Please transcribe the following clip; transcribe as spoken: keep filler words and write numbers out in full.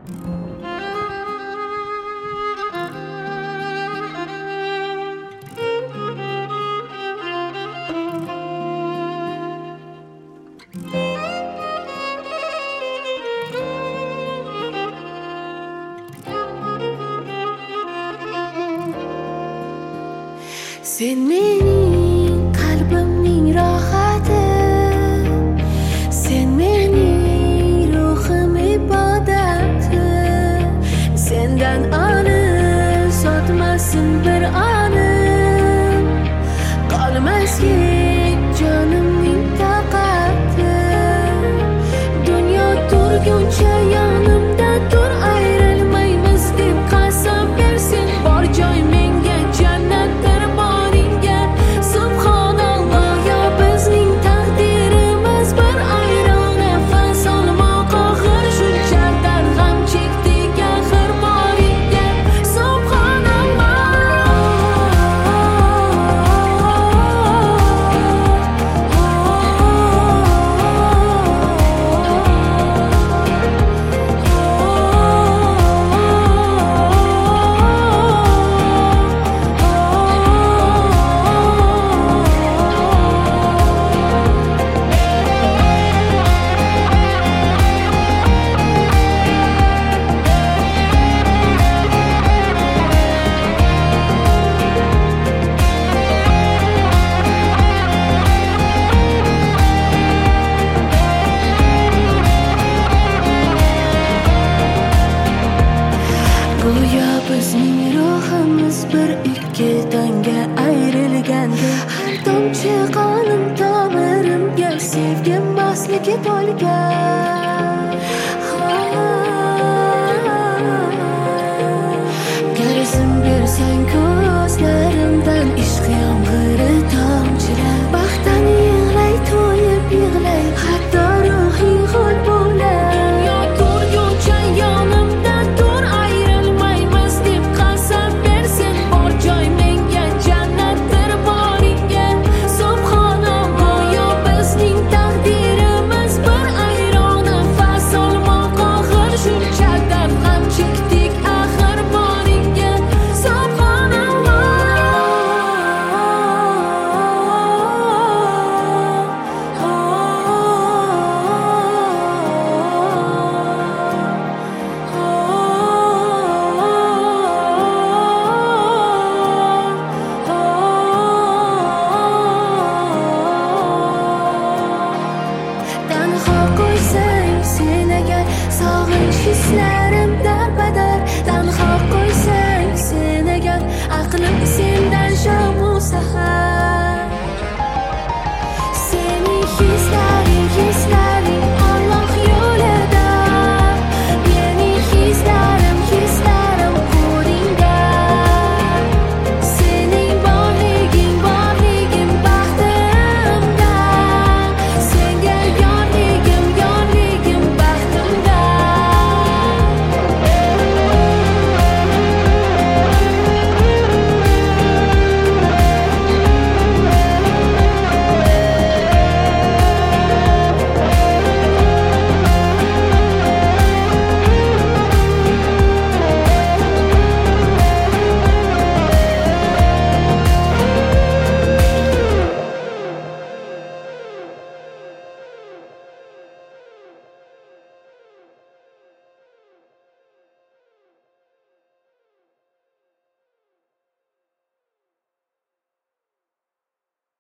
Sen mening qalbimning rohati, sen mening ruhim ibodati. Sendan ani sotmasin bir anim, qolmaski jonimning taqati. Dunyo turguncha yonimda tur, ayrilmaymiz deb qasam bersin. Bor joy menga jannatdir. Go'yo bizning ruhimiz bir ikki tanga ayrilganda, har tomchi qonim tomirimga sevgim mosligi bo'lgan.